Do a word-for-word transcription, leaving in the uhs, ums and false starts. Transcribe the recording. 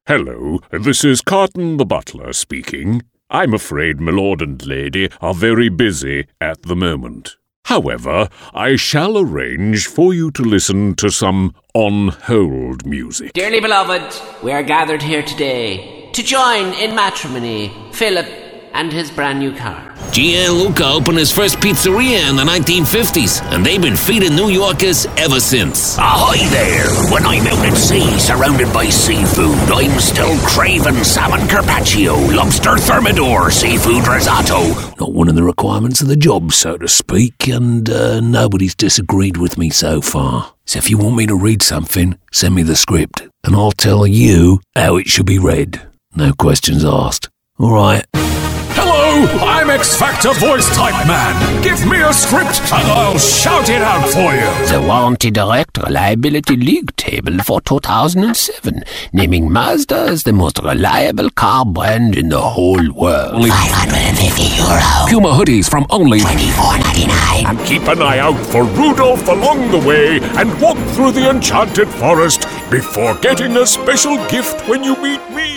Hello, this is Carton the butler speaking. I'm afraid my lord and lady are very busy at the moment. However, I shall arrange for you to listen to some on-hold music. Dearly beloved, we are gathered here today to join in matrimony Philip and his brand new car. Gianluca opened his first pizzeria in the nineteen fifties, and they've been feeding New Yorkers ever since. Ahoy there! When I'm out at sea, surrounded by seafood, I'm still craving salmon carpaccio, lobster thermidor, seafood risotto. Not one of the requirements of the job, so to speak, and uh, nobody's disagreed with me so far. So if you want me to read something, send me the script, and I'll tell you how it should be read. No questions asked. All right. Hello, I'm X-Factor voice type man. Give me a script and I'll shout it out for you. The Warranty Direct Reliability League Table for two thousand seven, naming Mazda as the most reliable car brand in the whole world. Only five hundred fifty euro. Puma hoodies from only twenty-four ninety-nine. And keep an eye out for Rudolph along the way and walk through the enchanted forest before getting a special gift when you meet me.